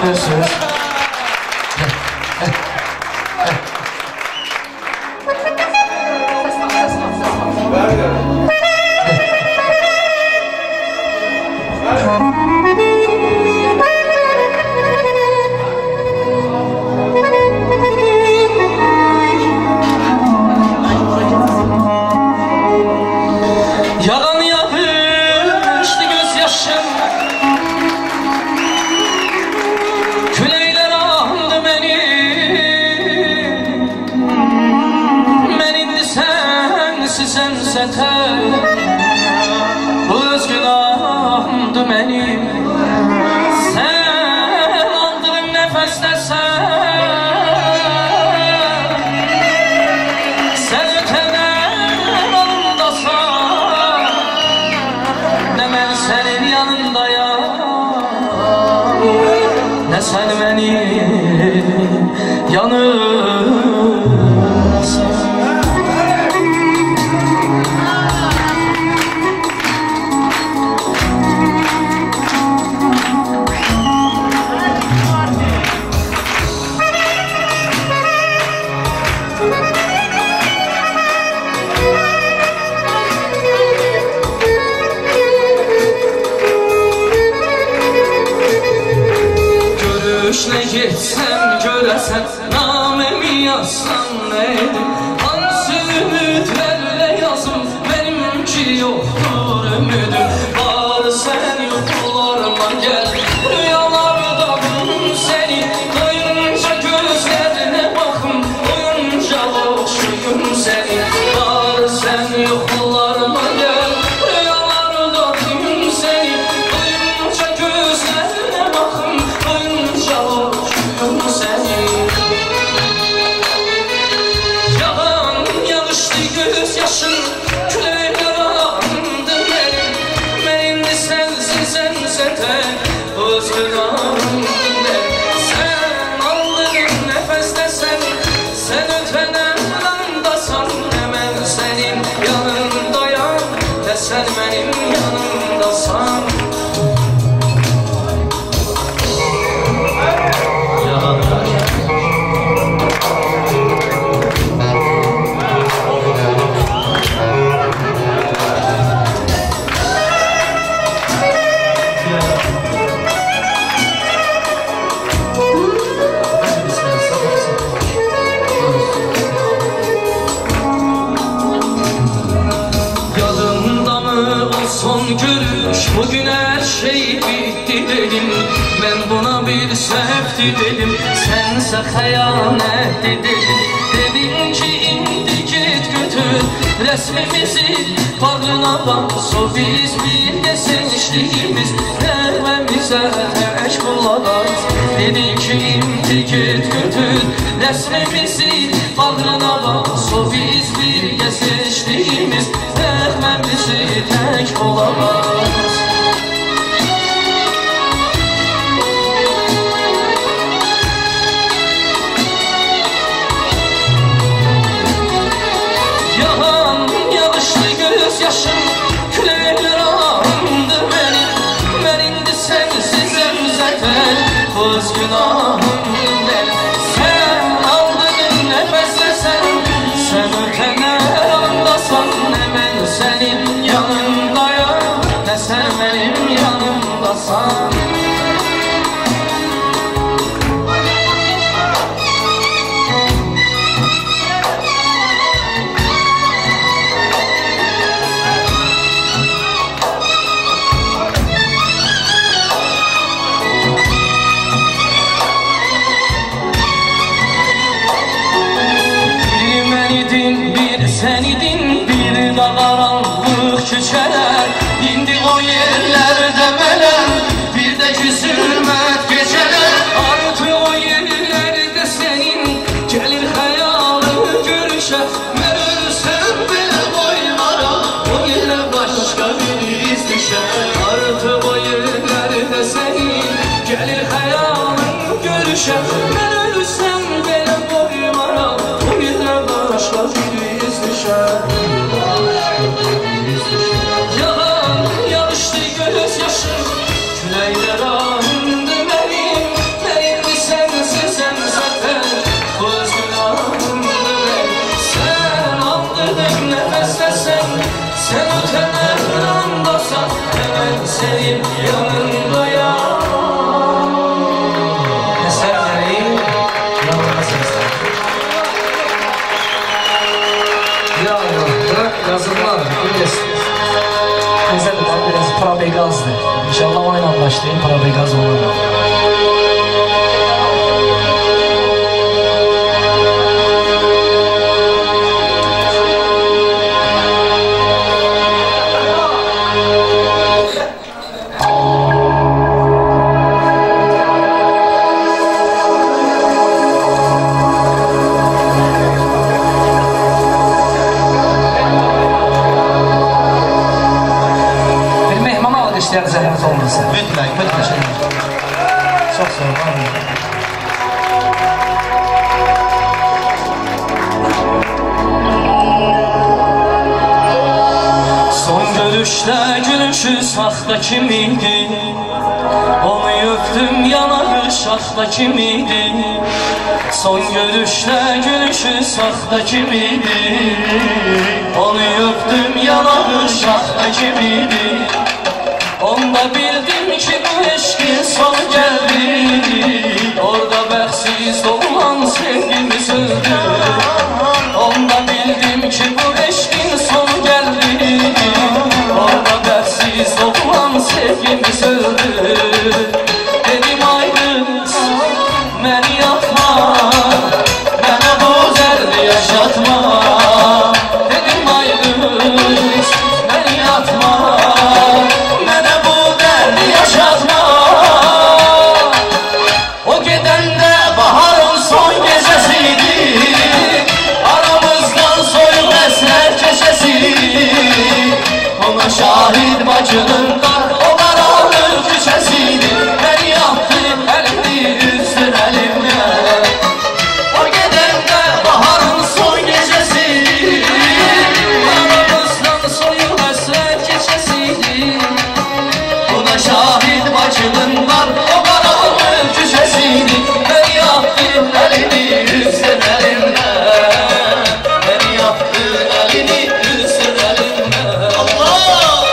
ve söz. Yalan yapıştı gözyaşım, küleyler aldı beni. Ben indi sensiz ensete, öz günahımdı benim. Sen aldığın nefeste sen öteler alındasan, ne ben senin yanındayım, ne sen benim yanımdasan. Görüşle gitsem göresen, namemi yazsam neydi? Hansı ümitlerle yazım, benimki yoktur ümidim. Var sen yoklarıma gel, rüyalarda bulun seni. Doyunca gözlerine bakım, doyunca okşuyum seni. Var sen yoklarıma gel, rüyalarda bulun seni. Doyunca gözlerine bakım, doyunca okşuyum seni. Yalan yanıştı gözyaşım, küleyler alındı benim. Ben indi sensiz ensete, öz günahım benim. Sen aldığın nefeste sen ötenen andasan, ne ben senin yanındayım, ne sen benim yanımdasan. Yadımda mı o son gülüş, bugün her şey bitti dedim. Ben buna bir septi dedim, sense hayanet dedim. Dedin ki indi git götür resmimizi, bağrına bak so biz birlikte seviştiğimiz dervemize eş bulamaz. Dedin ki indi git götür resmimizi, bağrına bak so biz birlikte seviştiğimiz dervemizi tek bulamaz. Yalan yanıştı gözyaşım, küleyler alındı benim. Ben indi sensiz enzete, öz günahım benim. Sen aldığın nefeste sen ötener andasan, ne ben senin yanındayım, ne sen benim yanımdasan. Bir sen idin, bir de karanlık küçeler. İndi o yerlerde melem, bir de zulmet geceler. Artık o yerlerde senin gelir hayalın görüşe. Ben ölsem bile boylara, o yere başka bir iz düşer. Artık o yerlerde senin gelir hayalın görüşe. Ben ölsem bile boylara, o yere başka bir iz düşer. Yalan yanıştı gözyaşım, küleyler alındı benim. başlayayım. Para Bey gaz olur. İşler zahmet olmasın. Mütləq. Çox sağ olun. Son görüşte gülüşü saxta kimiydi? Onu öptüm yanağı şaxta kimiydi? Son görüşte gülüşü saxta kimiydi? Onu öptüm yanağı şaxta kimiydi? Onda bildim ki bu eşkin son geldi. Orada bəxtsiz olan sevgimiz öldü. Onda bildim ki bu eşkin son geldi. Orada bəxtsiz olan sevgimiz öldü. Dedim ay kız, beni yapma, bana bu derdi yaşatma. Dedim ay kız, beni yapma, yaşatma. O gedende baharın son gecesiydi. Aramızdan soyup esner keçesiydi. Ona şahit bacının o karanlık küçesiydi. Beni yaptı elini üstün elimle. O gedende baharın son gecesiydi. Aramızdan soyup esner keçesiydi. Şahit bacının var o karanlık küçesiydi. Beni yaptın elini üstün elimle. Beni yaptın elini üstün elimle. Allah!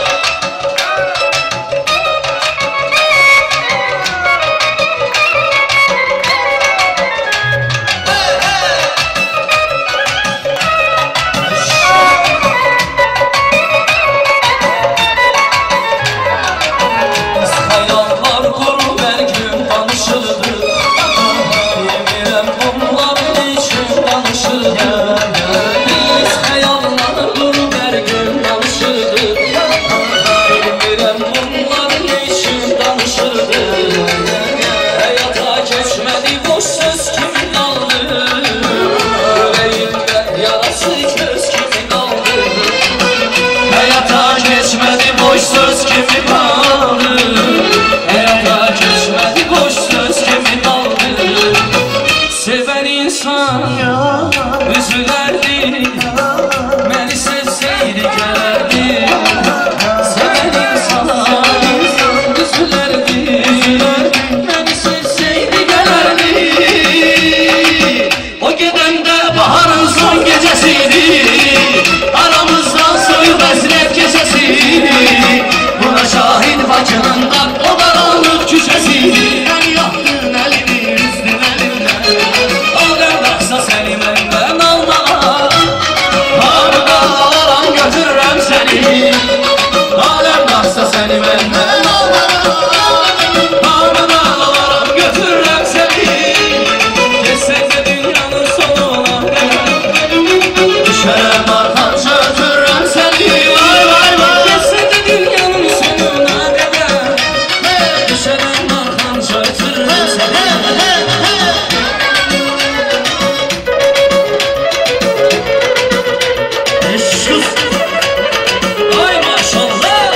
Söz kimi kaldı? Hayata geçmedi boş söz kimi kaldı? Seven insan üzülerdi, beni sevseydi gelerdi. Seven insan üzülerdi, beni sevseydi gelerdi. O gidende baharın son gecesiydi. Aramızdan soyup esnet keçesiydi. Buna şahit bacınından o karanlık küçesiydi. Beni yaptın elini üstün elimle. Alem baksa seni benden almağa. Ağrıdan alaram götürürüm seni. Alem baksa seni benden almağa. Ağrıdan alaram götürürüm seni. Geçsen de dünyanın sonuna düşerem arkanca götürürüm seni. Vay vay vay. Geçsen de dünyanın sonuna kadar düşerem arkanca götürürüm seni. Ay maşallah.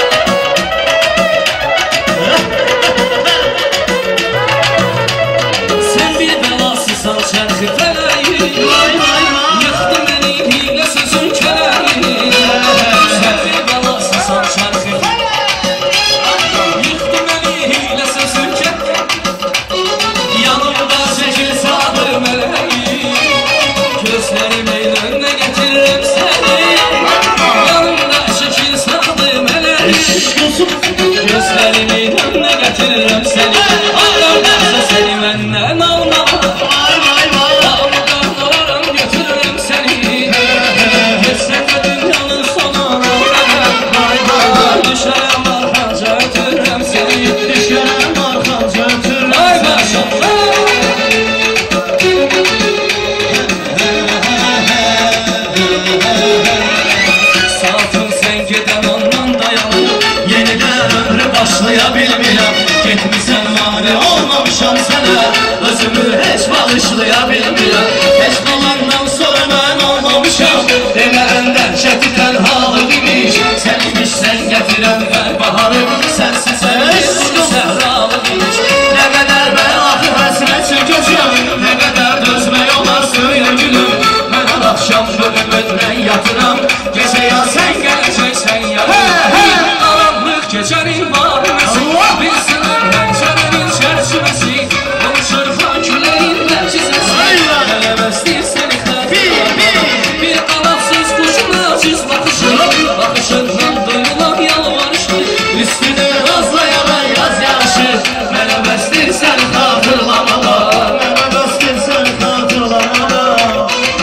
Sen bir belasısan çarkı feleği. Yıktı beni hile sözün keleği. Sen bir belasısan çarkı feleği. Yıktı beni hile sözün keleği. Yanımda çekil sadı meleği. Gözlerimin önüne getiririm seni. Yanımda çekil sadı meleği. Gözlerimin önüne getiririm seni. Ağlarlarsa seni benden alma. Ağlardan alaram götürürüm seni. Geçsen de dünyanın sonuna kadar düşerem arkanca götürürüm seni. Düşerem özümü heç bağışlaya bilmirəm. Heç balandan sonra mən olmamışam, demə əndən şəti tənhalıq imiş. Sən imişsən gətirəm qəlb baharı, sənsiz səhralıq imiş. Nə qədər mən ahı həsrət çəkəcəm, nə qədər dözmək olar söylə gülüm. Mən hər axşam bölüm ötmən yatıram, gecə ya sən gələcəksən yanım. Qaranlıq gecənin barəməsi, bir sınır pəncərənin çərçivəsi, konuşur xan küləyin məcizəsi. Eləməzdir səni xəfiyyəm, bir qanaqsız quşun aciz baxışın, baxışından duyulan yalvarışdır, üstünü razlayaman yaz yağışı. Eləməzdir səni xatırlamalar, eləməzdir səni xatırlamalar.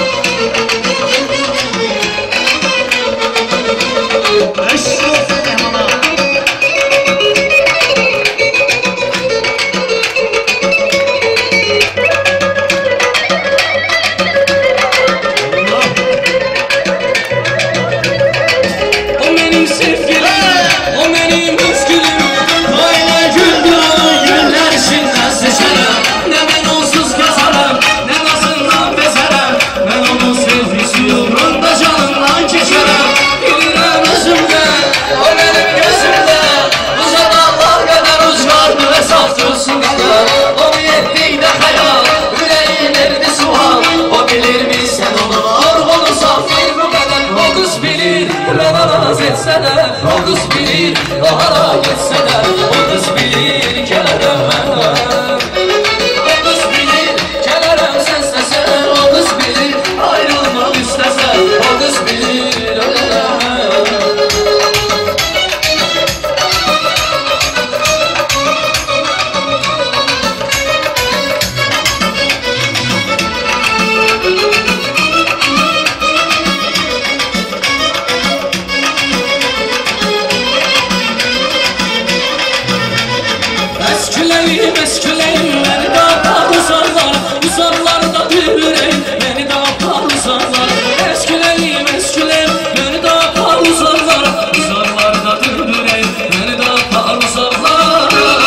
O qız bilir, o hara getsə də, o qız bilir, gələrəm mən. O qız bilir, gələrəm səsləsən, o qız bilir, ayrılmaq istəsən, o qız bilir, ölərəm. Esküleyim beni de apar uzarlar, uzarlardadır üreyim beni de apar uzarlar. Esküleyim beni de apar uzarlar, uzarlardadır üreyim beni de apar uzarlar.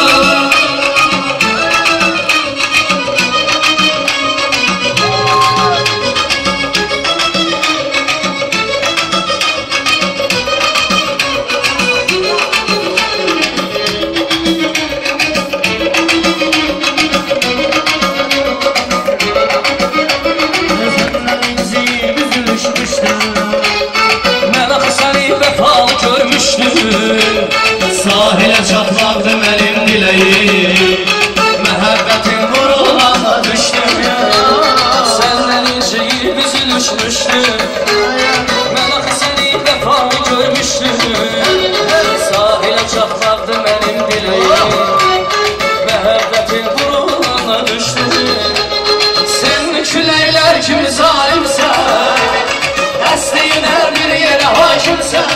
Sahilə çatmaqdı mənim diləyim, məhəbbətin vurulana düşdüm. Səndən incəyib üzülüşmüşdüm, mən axı səni vəfalı görmüşdüm. Sahilə çatmaqdı mənim diləyim, məhəbbətin vurulana düşdüm. Sən küləklər kimi zalimsən, dəstəyin hər bir yerə hakimsən.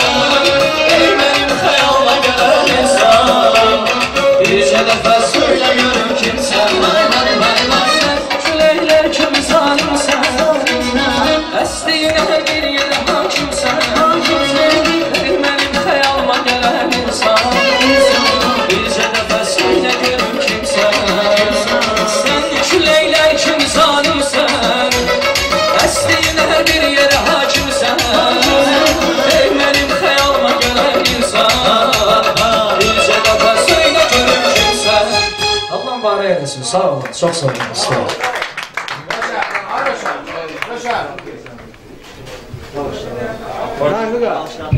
Bircə dəfə söylə görüm kimsən, sən küləklər kimi zalimsən, əsdiyin hər bir yerə hakimsən. Mənim xəyalıma gələn insan, bircə dəfə söylə görüm kimsən, sən küləklər kimi zalimsən, əsdiyin hər bir yerə hakimsən. Mənim xəyalıma gələn insan, Var eylesin, sağ olun, çok sağ olun. Sağ olun.